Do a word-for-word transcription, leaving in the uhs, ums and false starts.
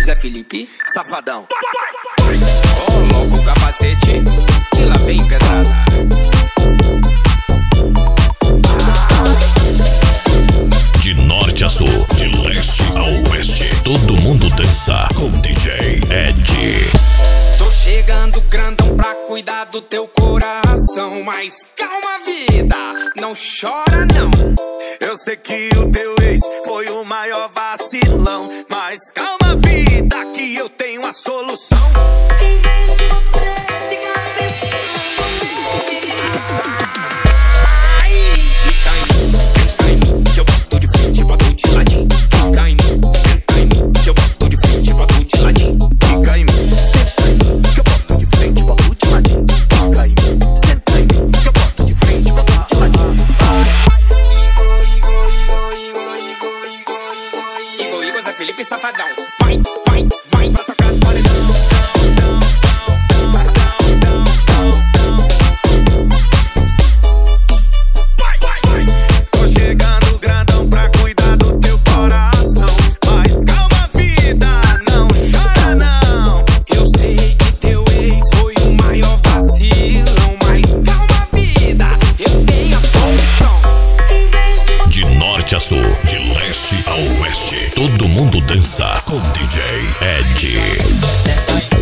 Zé Felipe, safadão. Coloca o capacete, que lá vem pedrada. De norte a sul, de leste a oeste, todo mundo dança com D J Ed. Tô chegando grandão pra cuidar do teu coração, mas calma, vida, não chora não. Eu sei que o teu ex foi o maior vacilão, mas calma, vida, que eu tenho a solução. Em vez de você ficar pensando Fica em mim, senta em mim, que eu boto de frente, boto de ladinho. Fica em mim, senta em mim, que eu boto de frente, boto de ladinho. Fica em mim, senta em mim, que eu boto de frente, boto de ladinho. Fica em mim, senta em mim, que eu boto de frente, boto de ladinho. Igor, Igor, Zé Felipe, safadão. Vai, vai, vai pra tocar no paredão. Tô chegando grandão pra cuidar do teu coração, mas calma, vida, não chora não. Eu sei que teu ex foi o maior vacilão, mas calma, vida, eu tenho a solução. De norte a sul, de leste a oeste, todo mundo dança com D J Ed. Senta aí.